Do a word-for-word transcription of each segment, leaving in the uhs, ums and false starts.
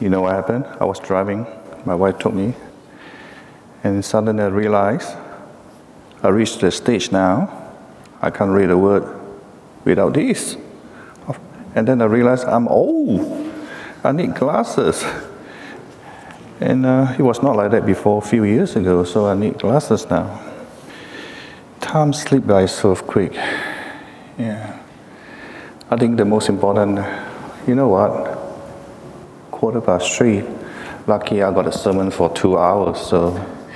you know what happened? I was driving, my wife took me, and suddenly I realized I reached the stage now, I can't read a word without this. And then I realized I'm old, I need glasses. And uh, it was not like that before, a few years ago, so I need glasses now. Time slipped by so quick. Yeah. I think the most important, you know what? Quarter past three. Lucky I got a sermon for two hours, so.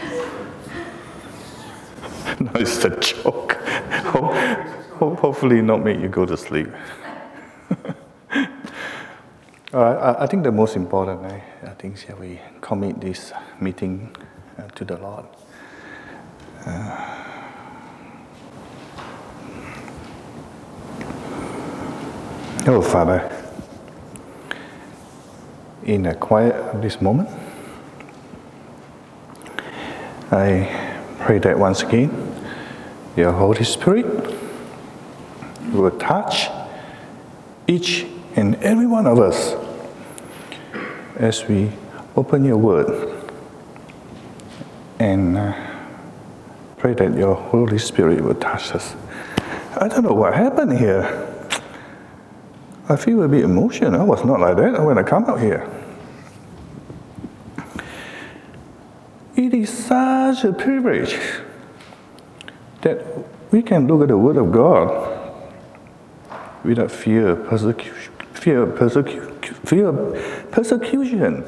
No, it's a joke. Ho- ho- hopefully not make you go to sleep. All right, I, I think the most important, I, I think, shall we commit this meeting uh, to the Lord. Uh, Oh, Father, in a quiet of this moment, I pray that once again, your Holy Spirit will touch each and every one of us as we open your word, and uh, pray that your Holy Spirit will touch us. I don't know what happened here. I feel a bit emotional. I was not like that when I come out here. It is such a privilege that we can look at the Word of God without fear of persecution. Fear of persecution. Fear of persecution.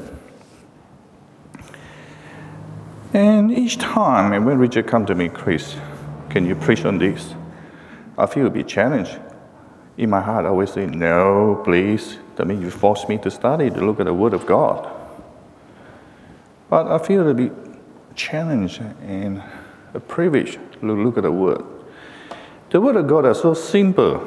And each time, and when Richard comes to me, Chris, can you preach on this? I feel a bit challenged. In my heart, I always say, no, please. That means you force me to study, to look at the Word of God. But I feel a bit challenged and a privilege to look at the Word. The Word of God is so simple.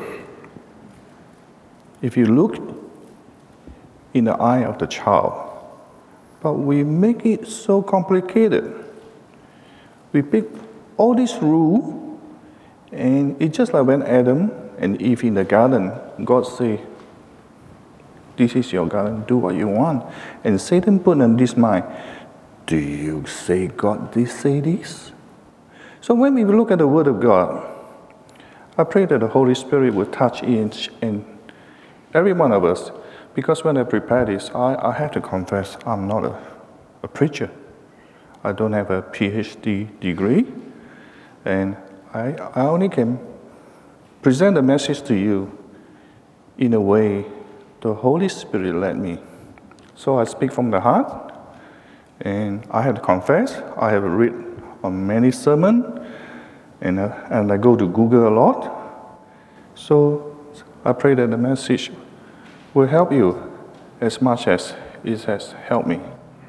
If you look in the eye of the child, but we make it so complicated. We pick all these rules, and it's just like when Adam and Eve in the garden, God say, this is your garden, do what you want. And Satan put in this mind, do you say God did say this? So when we look at the Word of God, I pray that the Holy Spirit will touch each and every one of us. Because when I prepare this, I, I have to confess I'm not a, a preacher. I don't have a P H D degree. And I, I only can present the message to you in a way the Holy Spirit led me. So I speak from the heart, and I have to confess, I have read on many sermons, and, uh, and I go to Google a lot. So I pray that the message will help you as much as it has helped me.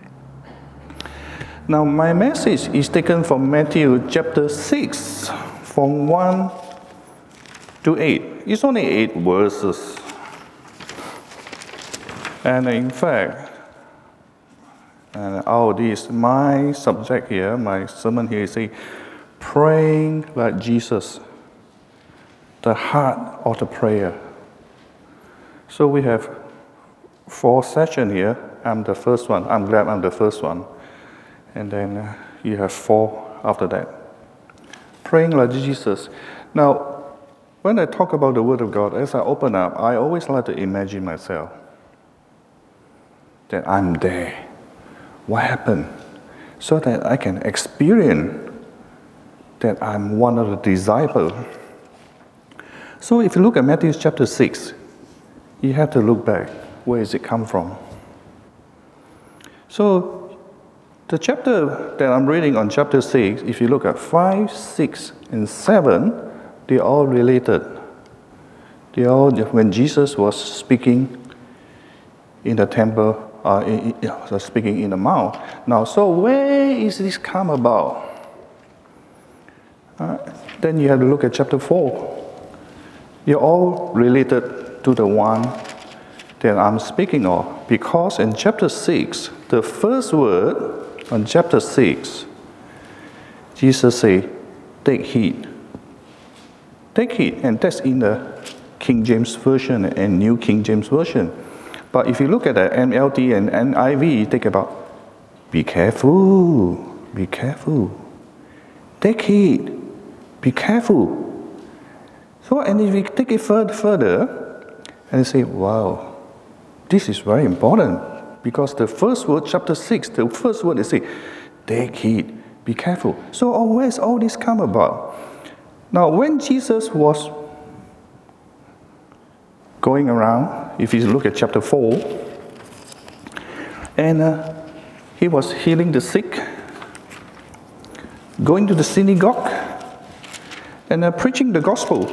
Now my message is taken from Matthew chapter six, from one to eight. It's only eight verses. And in fact, and all this, my subject here, my sermon here is say, praying like Jesus, the heart of the prayer. So we have four sessions here. I'm the first one. I'm glad I'm the first one. And then uh, you have four after that. Praying like Jesus. Now, when I talk about the Word of God, as I open up, I always like to imagine myself that I'm there. What happened? So that I can experience that I'm one of the disciples. So if you look at Matthew chapter six, you have to look back. Where does it come from? So the chapter that I'm reading on chapter six, if you look at five, six, and seven, they're all related. They all, when Jesus was speaking in the temple, uh, in, in, speaking in the mount. Now, so where is this come about? Uh, then you have to look at chapter four. They're all related to the one that I'm speaking of. Because in chapter six, the first word on chapter six, Jesus said, take heed. Take heed, and that's in the King James Version and New King James Version. But if you look at the N L T and N I V, think about, be careful, be careful, take heed, be careful. So, and if you take it further, further, and you say, wow, this is very important, because the first word, chapter six, the first word is say, take heed, be careful. So, oh, where's all this come about? Now, when Jesus was going around, if you look at chapter four, and uh, he was healing the sick, going to the synagogue, and uh, preaching the gospel.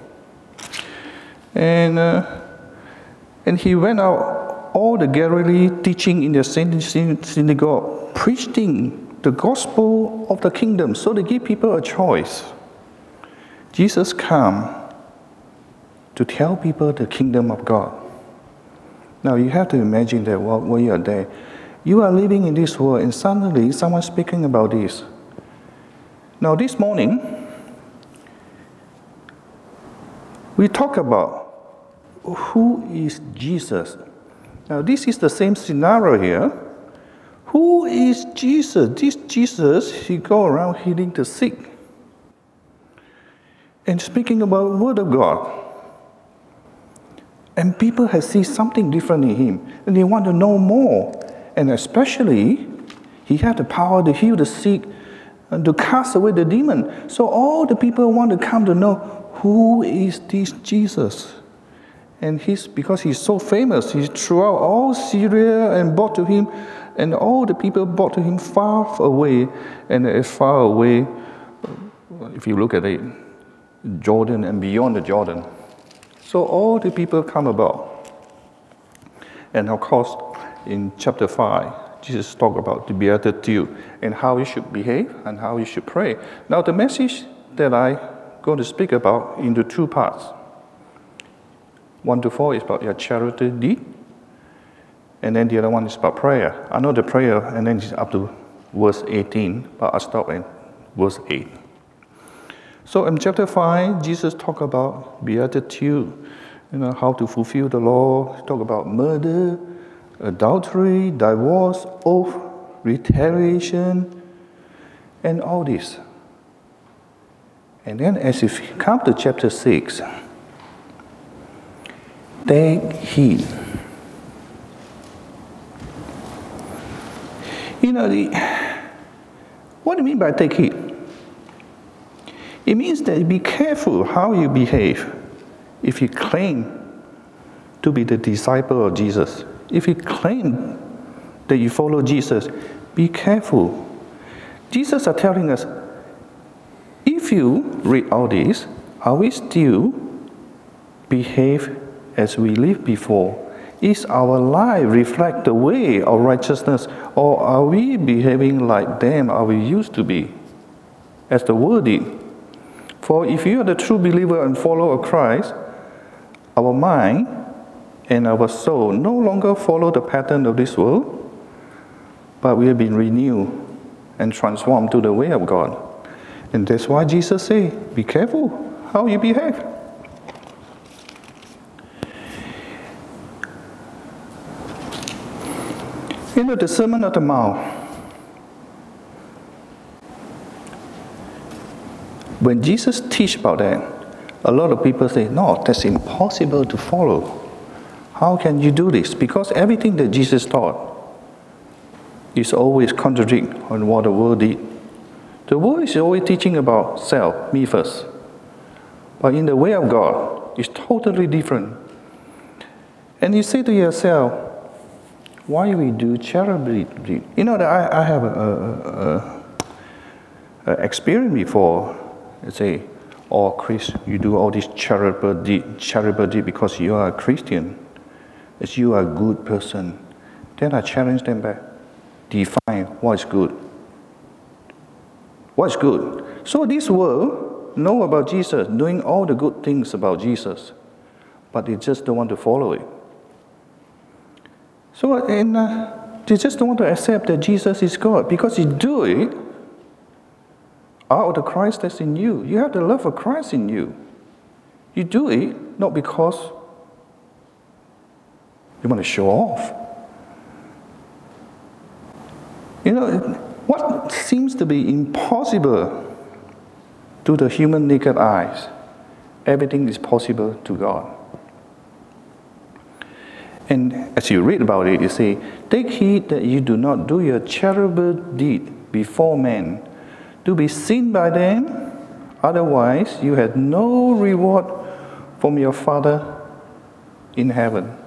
And, uh, and he went out all the Galilee, teaching in the synagogue, preaching the gospel of the kingdom, so they give people a choice. Jesus came to tell people the kingdom of God. Now you have to imagine that while, while you are there, you are living in this world and suddenly someone speaking about this. Now this morning, we talk about who is Jesus. Now this is the same scenario here. Who is Jesus? This Jesus, he go around healing the sick and speaking about the word of God. And people have seen something different in him, and they want to know more. And especially, he had the power to heal the sick and to cast away the demon. So all the people want to come to know, who is this Jesus? And he's, because he's so famous, he's throughout all Syria and brought to him, and all the people brought to him far away, and as far away, if you look at it, Jordan and beyond the Jordan. So all the people come about. And of course, in chapter five, Jesus talked about the Beatitude and how you should behave and how you should pray. Now the message that I'm going to speak about into two parts. One to four is about your charity deed, and then the other one is about prayer. I know the prayer, and then it's up to verse eighteen, but I'll stop at verse eight. So in chapter five, Jesus talked about beatitude, you know, how to fulfill the law. He talked about murder, adultery, divorce, oath, retaliation, and all this. And then as if you come to chapter six, take heed. You know, the, what do you mean by take heed? It means that be careful how you behave if you claim to be the disciple of Jesus. If you claim that you follow Jesus, be careful. Jesus is telling us, if you read all this, are we still behave as we lived before? Is our life reflect the way of righteousness, or are we behaving like them, are we used to be, as the world did? For if you are the true believer and follower of Christ, our mind and our soul no longer follow the pattern of this world, but we have been renewed and transformed to the way of God. And that's why Jesus said, be careful how you behave. You know, the Sermon on the Mount, when Jesus teach about that, a lot of people say, no, that's impossible to follow. How can you do this? Because everything that Jesus taught is always contradict on what the world did. The world is always teaching about self, me first. But in the way of God, it's totally different. And you say to yourself, why we do charity? You know, I, I have a, a, a, a experience before. They say, oh, Chris, you do all this charitable deed, charitable deed because you are a Christian. As you are a good person. Then I challenge them back. Define what is good. What is good? So this world know about Jesus, doing all the good things about Jesus, but they just don't want to follow it. So and uh, they just don't want to accept that Jesus is God, because you do it out of the Christ that's in you. You have the love of Christ in you. You do it not because You want to show off. You know, what seems to be impossible to the human naked eyes, everything is possible to God. And as you read about it, you say, take heed that you do not do your charitable deed before men, to be seen by them, otherwise you have no reward from your Father in heaven.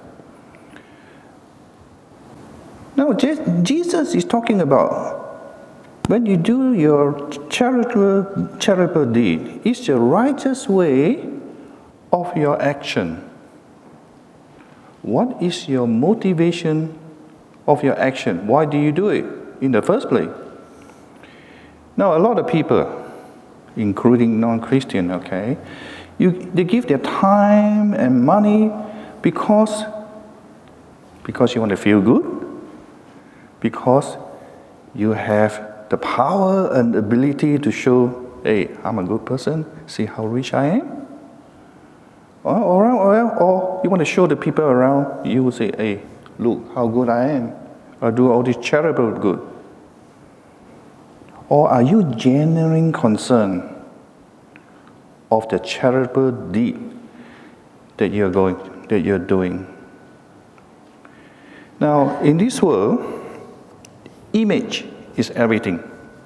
Now, Jesus is talking about when you do your charitable, charitable deed, it's the righteous way of your action. What is your motivation of your action? Why do you do it in the first place? Now, a lot of people, including non-Christian, okay, you, they give their time and money because, because you want to feel good, because you have the power and ability to show, hey, I'm a good person, see how rich I am. Or, or, or, or you want to show the people around, you will say, hey, look how good I am. I do all this charitable good. Or are you genuine concerned of the charitable deed that you're going, that you're doing? Now, in this world, image is everything.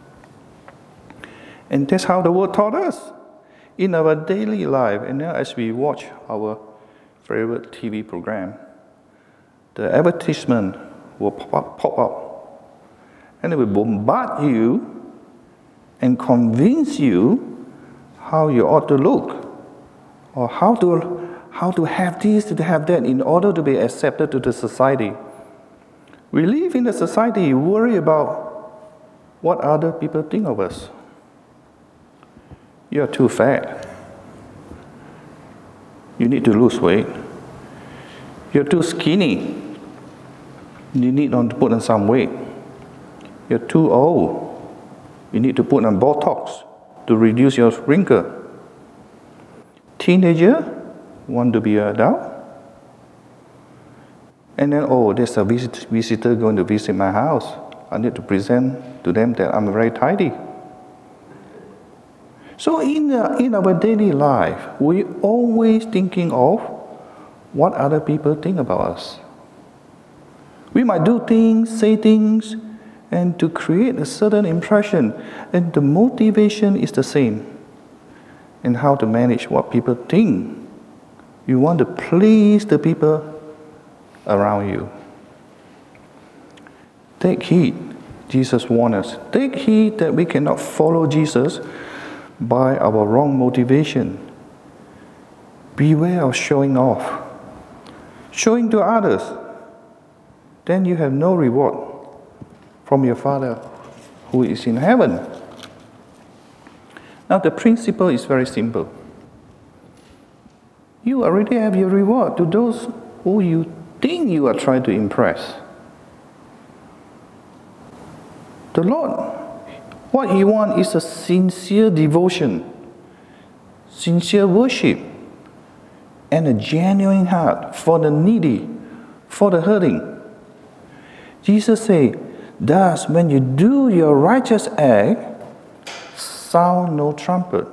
And that's how the world taught us. In our daily life, and now as we watch our favorite T V program, the advertisement will pop up, pop up, and it will bombard you and convince you how you ought to look, or how to, how to have this, to have that, in order to be accepted to the society. We live in a society, worry about what other people think of us. You're too fat. You need to lose weight. You're too skinny. You need to put on some weight. You're too old. You need to put on Botox to reduce your wrinkle. Teenager want to be an adult. And then, oh, there's a visit, visitor going to visit my house. I need to present to them that I'm very tidy. So in, uh, in our daily life, we're always thinking of what other people think about us. We might do things, say things, and to create a certain impression, and the motivation is the same. And how to manage what people think. You want to please the people around you. Take heed, Jesus warned us. Take heed that we cannot follow Jesus by our wrong motivation. Beware of showing off. Showing to others, then you have no reward from your Father who is in heaven. Now the principle is very simple. You already have your reward to those who you think you are trying to impress. The Lord, what He wants is a sincere devotion, sincere worship, and a genuine heart for the needy, for the hurting. Jesus said, thus when you do your righteous act, sound no trumpet.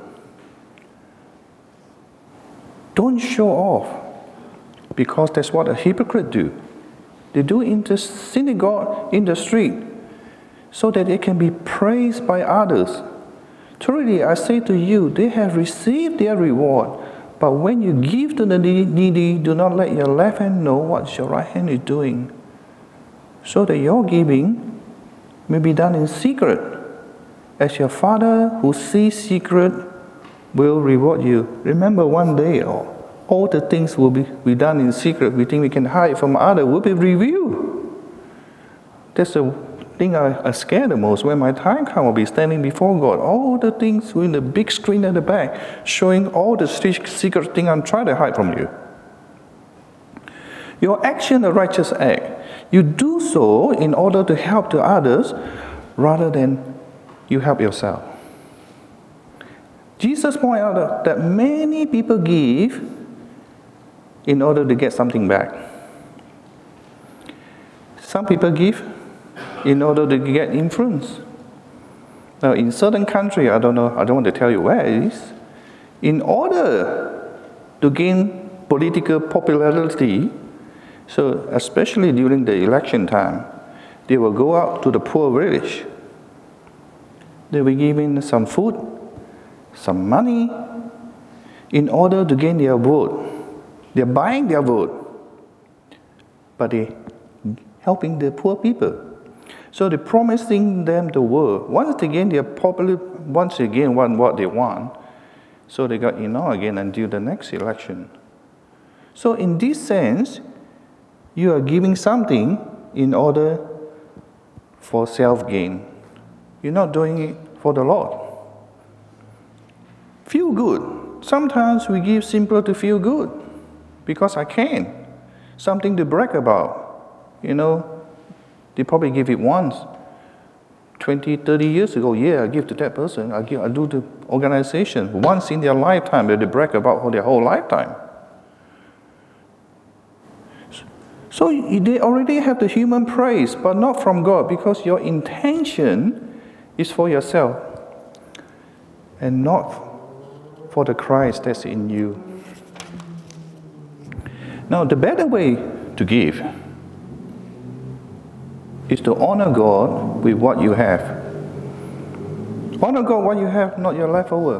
Don't show off, because that's what a hypocrite do. They do in the synagogue, in the street, so that they can be praised by others. Truly, I say to you, they have received their reward. But when you give to the needy, do not let your left hand know what your right hand is doing, so that your giving may be done in secret, as your Father who sees secret will reward you. Remember, one day all the things will be, be done in secret. We think we can hide from others, will be revealed. That's the thing I, I scare the most. When my time comes, I'll be standing before God. All the things in the big screen at the back, showing all the secret things I'm trying to hide from you. Your action, a righteous act, you do so in order to help to others rather than you help yourself. Jesus pointed out that many people give in order to get something back. Some people give in order to get influence. Now, in certain country, I don't know, I don't want to tell you where it is, in order to gain political popularity, so especially during the election time, they will go out to the poor village. They will give in some food, some money, in order to gain their vote. They're buying their vote, but they're helping the poor people. So they're promising them the world. Once they gain their popular, once they gain one what they want, so they got enough again until the next election. So in this sense, you are giving something in order for self-gain. You're not doing it for the Lord. Feel good. Sometimes we give simply to feel good, because I can. Something to brag about. You know, they probably give it once. twenty, thirty years ago, yeah, I give to that person. I, give, I do to organization. Once in their lifetime, they brag about for their whole lifetime. So they already have the human praise, but not from God, because your intention is for yourself and not for the Christ that's in you. Now, the better way to give is to honor God with what you have. Honor God what you have, not your leftover.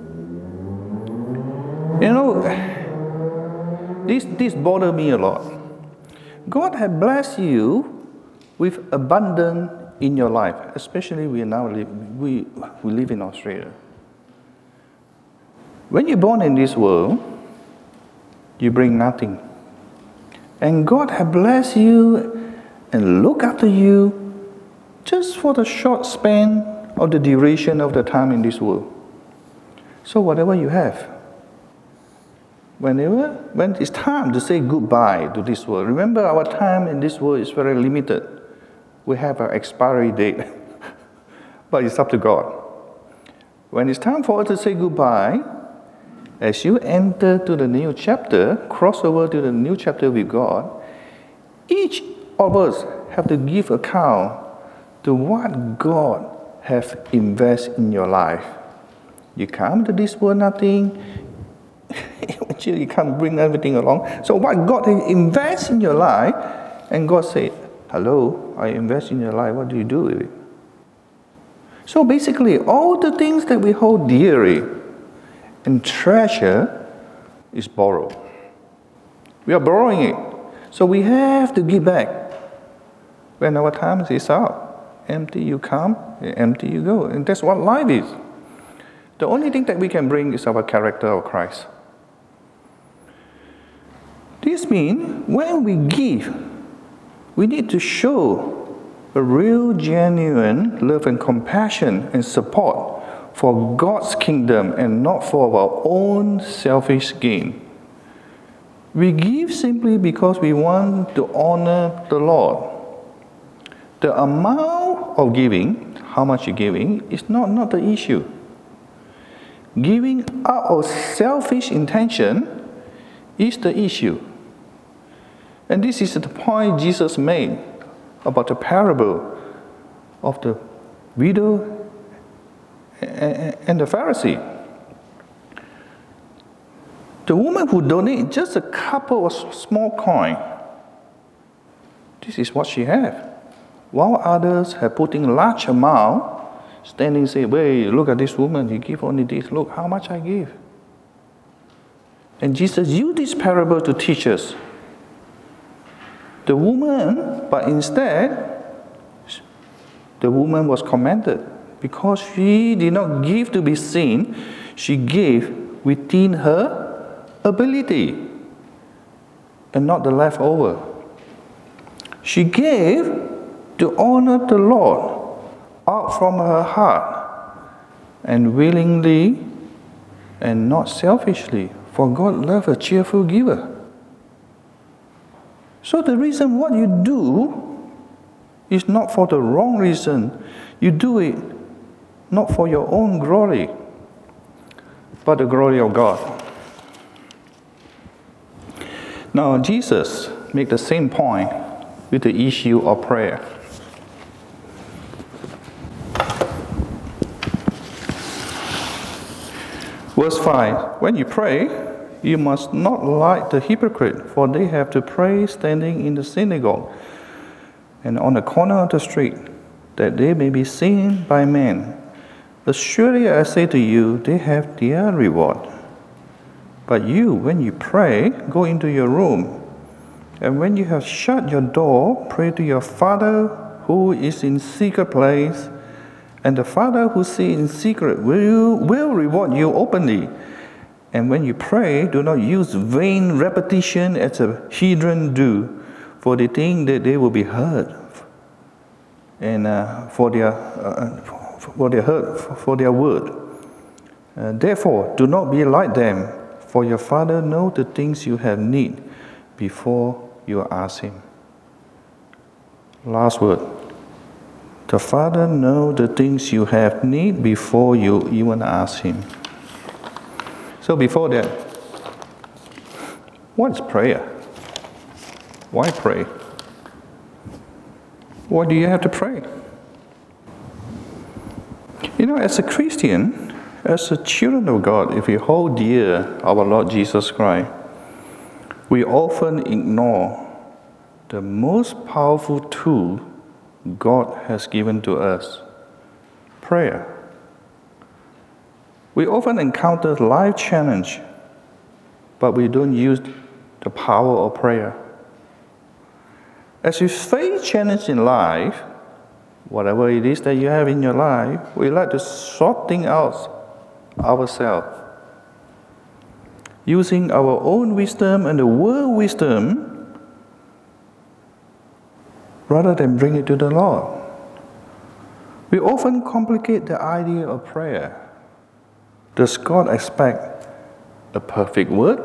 You know, this, this bothers me a lot. God has blessed you with abundance in your life, especially we now live, we, we live in Australia. When you're born in this world, you bring nothing. And God has blessed you and look after you just for the short span of the duration of the time in this world. So whatever you have, whenever, when it's time to say goodbye to this world, remember our time in this world is very limited. We have an expiry date, but it's up to God. When it's time for us to say goodbye, as you enter to the new chapter, cross over to the new chapter with God, each of us have to give account to what God has invested in your life. You come to this world nothing, eventually you can't bring everything along. So what God has invested in your life, and God said, hello, I invest in your life, what do you do with it? So basically, all the things that we hold dearly and treasure is borrowed. We are borrowing it. So we have to give back. When our time is up, empty you come, empty you go. And that's what life is. The only thing that we can bring is our character of Christ. This means when we give, we need to show a real, genuine love and compassion and support for God's kingdom and not for our own selfish gain. We give simply because we want to honor the Lord. The amount of giving, how much you're giving, is not, not the issue. Giving out of selfish intention is the issue. And this is the point Jesus made about the parable of the widow and the Pharisee. The woman who donated just a couple of small coins, this is what she had. While others have put in large amount, standing and say, wait, look at this woman, he give only this, look how much I give. And Jesus used this parable to teach us. The woman, but instead, the woman was commended because she did not give to be seen, she gave within her ability and not the leftover. She gave to honor the Lord out from her heart and willingly and not selfishly, for God loves a cheerful giver. So the reason what you do is not for the wrong reason. You do it not for your own glory, but the glory of God. Now Jesus made the same point with the issue of prayer. Verse five, when you pray, you must not like the hypocrite, for they have to pray standing in the synagogue and on the corner of the street, that they may be seen by men. Surely I say to you, they have their reward. But you, when you pray, go into your room, and when you have shut your door, pray to your Father who is in secret place, and the Father who sees in secret will, will reward you openly. And when you pray, do not use vain repetition as the heathen do, for they think that they will be heard, and uh, for their uh, for their heard for their word. Uh, therefore, do not be like them, for your Father knows the things you have need before you ask Him. Last word. The Father knows the things you have need before you even ask Him. So before that, what is prayer? Why pray? Why do you have to pray? You know, as a Christian, as a children of God, if we hold dear our Lord Jesus Christ, we often ignore the most powerful tool God has given to us, prayer. We often encounter life challenge, but we don't use the power of prayer. As you face challenge in life, whatever it is that you have in your life, we like to sort things out ourselves, using our own wisdom and the world wisdom, rather than bring it to the Lord. We often complicate the idea of prayer. Does God expect a perfect word?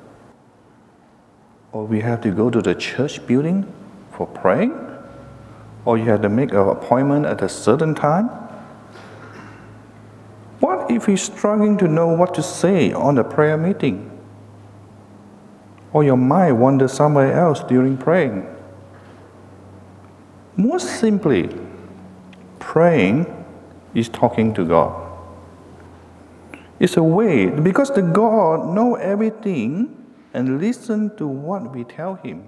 Or we have to go to the church building for praying? Or you have to make an appointment at a certain time? What if you're struggling to know what to say on a prayer meeting? Or your mind wanders somewhere else during praying? Most simply, praying is talking to God. It's a way, because the God knows everything and listens to what we tell Him.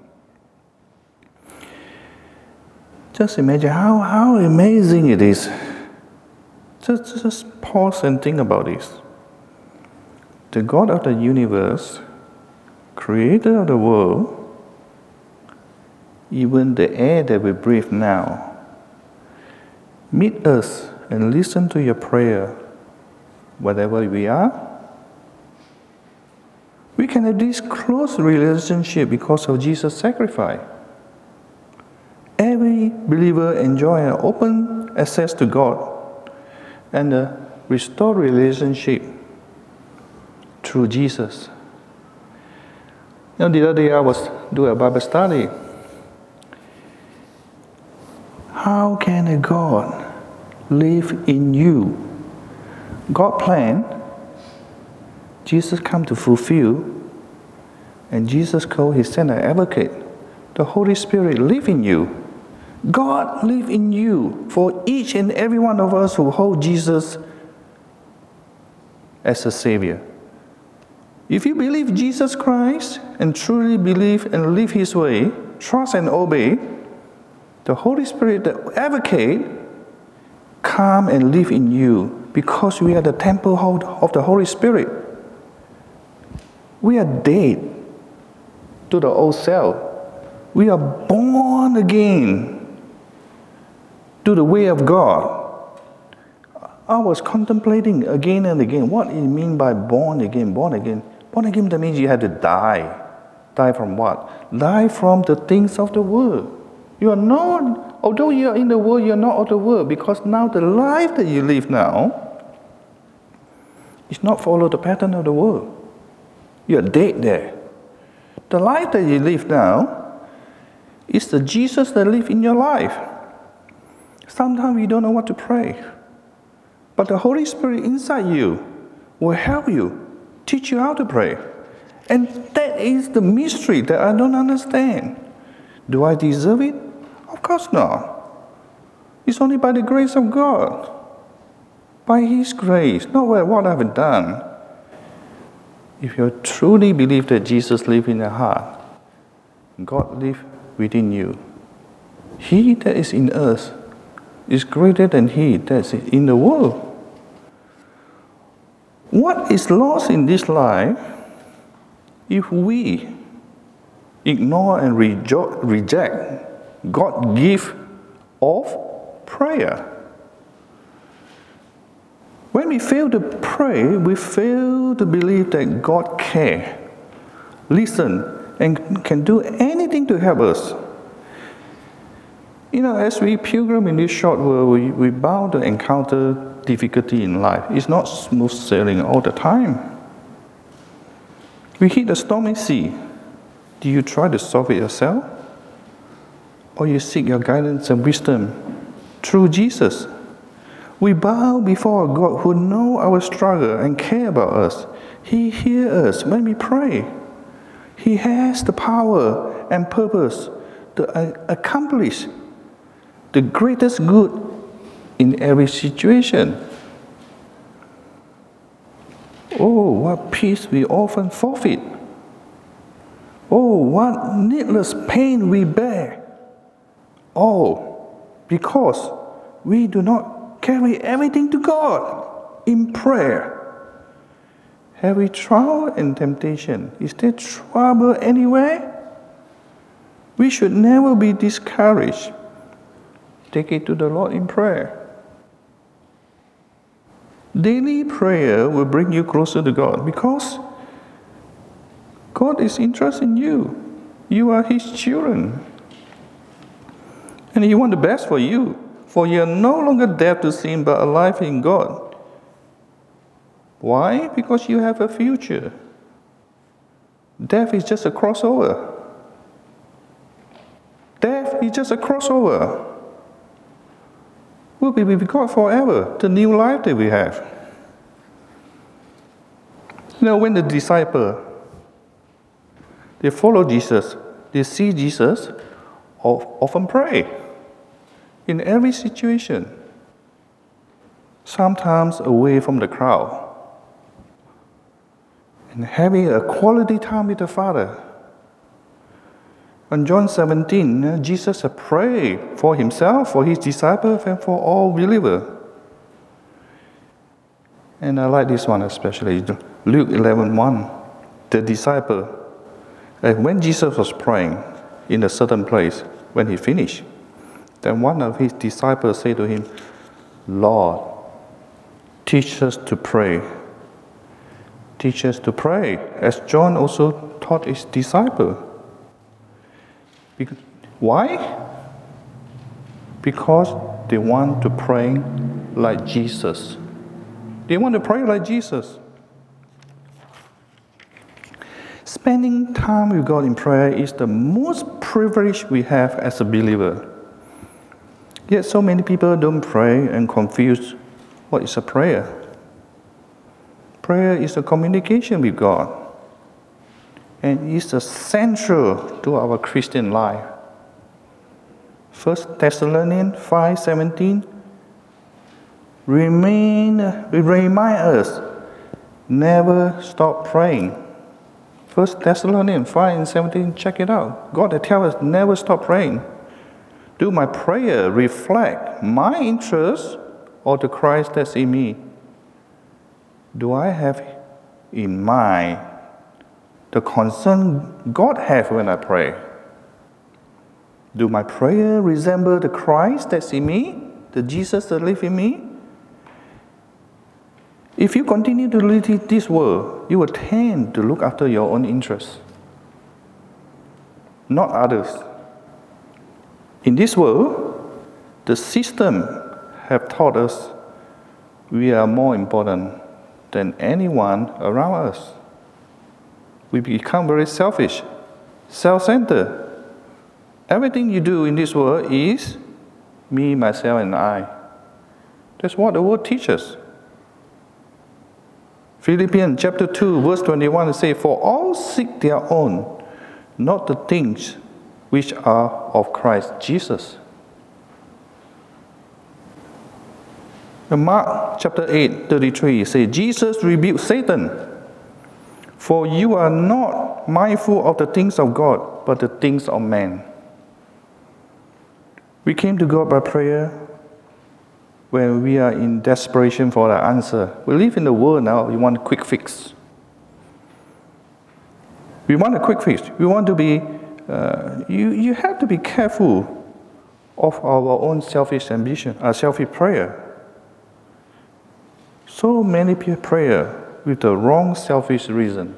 Just imagine how, how amazing it is. Just, just pause and think about this. The God of the universe, creator of the world, even the air that we breathe now, meet us and listen to your prayer wherever we are. We can have this close relationship because of Jesus' sacrifice. Every believer enjoys an open access to God and a restored relationship through Jesus. You know, the other day I was doing a Bible study. How can a God live in you? God planned, Jesus come to fulfill, and Jesus called His Son an advocate. The Holy Spirit live in you. God live in you for each and every one of us who hold Jesus as a Savior. If you believe Jesus Christ and truly believe and live His way, trust and obey, the Holy Spirit, the advocate, come and live in you because we are the temple of the Holy Spirit. We are dead to the old self. We are born again to the way of God. I was contemplating again and again what it means by born again, born again. Born again, that means you had to die. Die from what? Die from the things of the world. You are not, although you are in the world, you are not of the world, because now the life that you live now is not follow the pattern of the world. You are dead there. The life that you live now is the Jesus that lives in your life. Sometimes you don't know what to pray, but the Holy Spirit inside you will help you, teach you how to pray. And that is the mystery that I don't understand. Do I deserve it? Of course not. It's only by the grace of God. By His grace, not by what I've done. If you truly believe that Jesus lives in your heart, God lives within you. He that is in us is greater than he that is in the world. What is lost in this life if we ignore and rejo- reject God's gift of prayer? When we fail to pray, we fail to believe that God cares, listens, and can do anything to help us. You know, as we pilgrim in this short world, we, we bound to encounter difficulty in life. It's not smooth sailing all the time. We hit a stormy sea. Do you try to solve it yourself? Or you seek your guidance and wisdom through Jesus? We bow before a God who knows our struggle and cares about us. He hears us when we pray. He has the power and purpose to accomplish the greatest good in every situation. Oh, what peace we often forfeit. Oh, what needless pain we bear. All because we do not carry everything to God in prayer. Have we trial and temptation? Is there trouble anywhere? We should never be discouraged. Take it to the Lord in prayer. Daily prayer will bring you closer to God because God is interested in you. You are His children. And He wants the best for you, for you are no longer dead to sin but alive in God. Why? Because you have a future. Death is just a crossover. Death is just a crossover. We'll be with God forever, the new life that we have. You know, when the disciples, they follow Jesus, they see Jesus, often pray in every situation, sometimes away from the crowd, and having a quality time with the Father. In John seventeen, Jesus prayed for Himself, for His disciples, and for all believers. And I like this one especially, Luke eleven one. The disciple, and when Jesus was praying in a certain place, when He finished, then one of His disciples said to Him, Lord, teach us to pray. Teach us to pray, as John also taught his disciples. Why? Because they want to pray like Jesus. They want to pray like Jesus. Spending time with God in prayer is the most privilege we have as a believer. Yet so many people don't pray and confuse what is a prayer. Prayer is a communication with God, and is essential to our Christian life. First Thessalonians five seventeen remain remind us never stop praying. First Thessalonians five seventeen, check it out. God tells us never stop praying. Do my prayer reflect my interest or the Christ that's in me? Do I have in mind the concern God has when I pray? Do my prayer resemble the Christ that's in me, the Jesus that lives in me? If you continue to live in this world, you will tend to look after your own interests, not others. In this world, the system have taught us we are more important than anyone around us. We become very selfish, self-centered. Everything you do in this world is me, myself, and I. That's what the world teaches. Philippians chapter two, verse twenty-one says, For all seek their own, not the things which are of Christ Jesus. In Mark chapter eight, thirty-three, it says, Jesus rebuked Satan, for you are not mindful of the things of God, but the things of man. We came to God by prayer when we are in desperation for the answer. We live in the world now, we want a quick fix. We want a quick fix. We want to be, uh, you, you have to be careful of our own selfish ambition, our selfish prayer. So many people pray with the wrong selfish reason.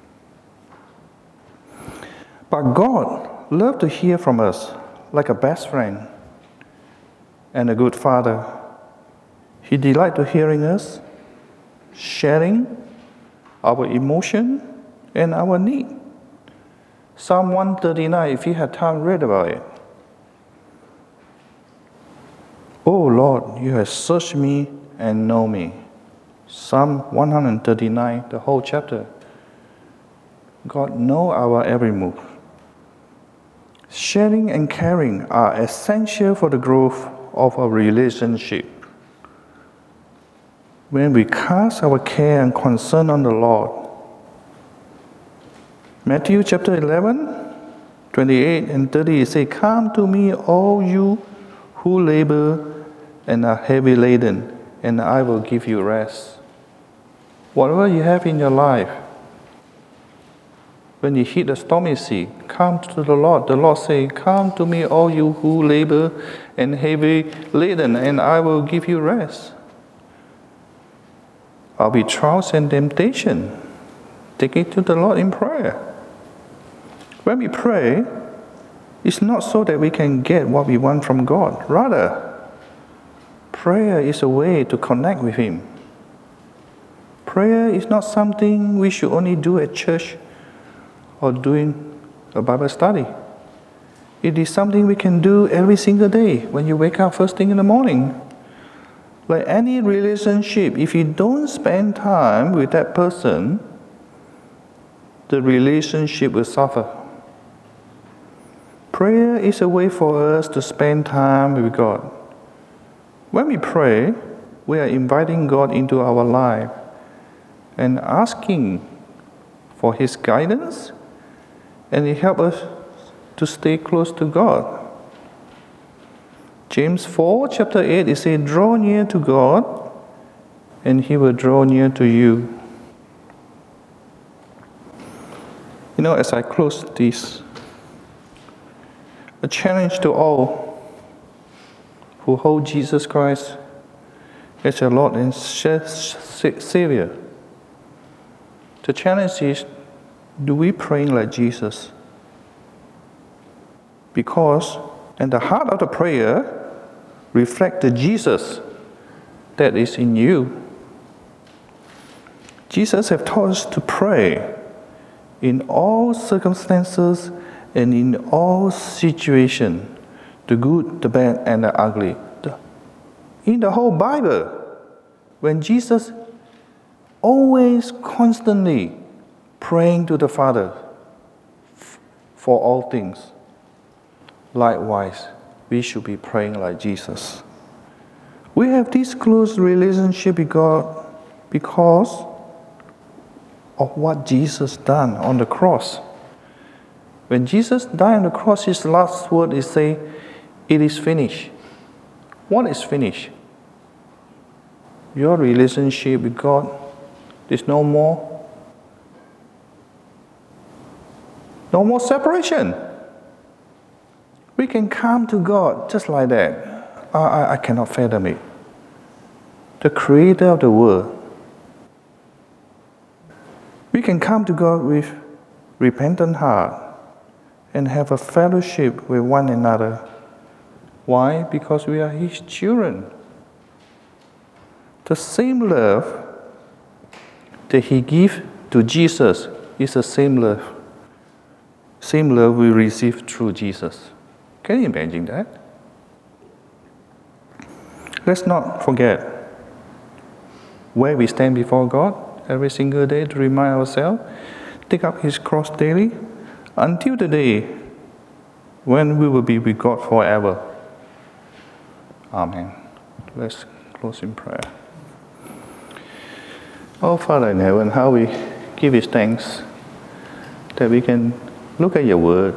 But God loves to hear from us like a best friend and a good father. He delights to hearing us, sharing our emotion and our need. Psalm one thirty-nine, if you had time, read about it. Oh Lord, you have searched me and know me. Psalm one thirty-nine, the whole chapter. God knows our every move. Sharing and caring are essential for the growth of our relationship. When we cast our care and concern on the Lord. Matthew chapter eleven, twenty-eight and thirty, it says, come to me, all you who labor and are heavy laden, and I will give you rest. Whatever you have in your life, when you hit a stormy sea, come to the Lord. The Lord says, come to me, all you who labor and heavy laden, and I will give you rest. I'll be trials and temptation. Take it to the Lord in prayer. When we pray, it's not so that we can get what we want from God. Rather, prayer is a way to connect with Him. Prayer is not something we should only do at church or doing a Bible study. It is something we can do every single day when you wake up first thing in the morning. Like any relationship, if you don't spend time with that person, the relationship will suffer. Prayer is a way for us to spend time with God. When we pray, we are inviting God into our life and asking for His guidance, and He helps us to stay close to God. James four, chapter eight, it says, draw near to God, and He will draw near to you. You know, as I close this, a challenge to all who hold Jesus Christ as your Lord and Savior. The challenge is, do we pray like Jesus? Because at the heart of the prayer reflects the Jesus that is in you. Jesus has taught us to pray in all circumstances and in all situations, the good, the bad, and the ugly. In the whole Bible, when Jesus always constantly praying to the Father for all things, likewise, we should be praying like Jesus. We have this close relationship with God because of what Jesus done on the cross. When Jesus died on the cross, His last word is say, it is finished. What is finished? Your relationship with God. There's no more. No more separation. We can come to God just like that. I, I, I cannot fathom it. The Creator of the world. We can come to God with repentant heart and have a fellowship with one another. Why? Because we are His children. The same love that He gave to Jesus is the same love. Same love we receive through Jesus. Can you imagine that? Let's not forget where we stand before God every single day to remind ourselves, take up His cross daily, until the day when we will be with God forever. Amen. Let's close in prayer. Oh, Father in heaven, how we give you thanks that we can look at your word.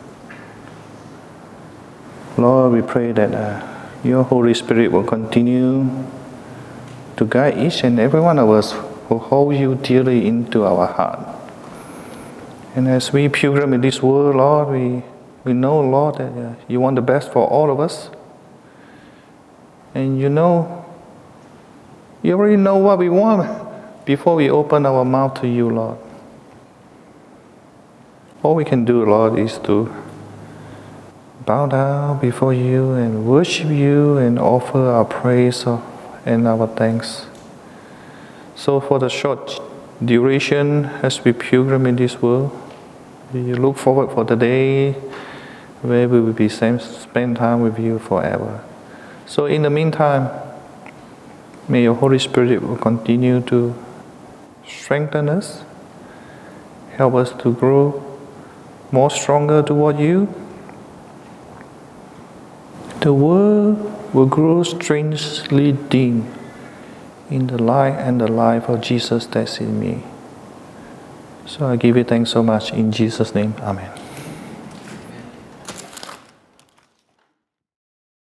Lord, we pray that uh, your Holy Spirit will continue to guide each and every one of us who hold you dearly into our heart. And as we pilgrim in this world, Lord, we, we know, Lord, that uh, you want the best for all of us. And you know, you already know what we want before we open our mouth to you, Lord. All we can do, Lord, is to bow down before you and worship you and offer our praise and our thanks. So for the short duration as we pilgrim in this world, we look forward for the day where we will be spend time with you forever. So in the meantime, may your Holy Spirit will continue to strengthen us, help us to grow more stronger toward you. The world will grow strangely dim in the light and the life of Jesus that's in me. So I give you thanks so much in Jesus' name. Amen.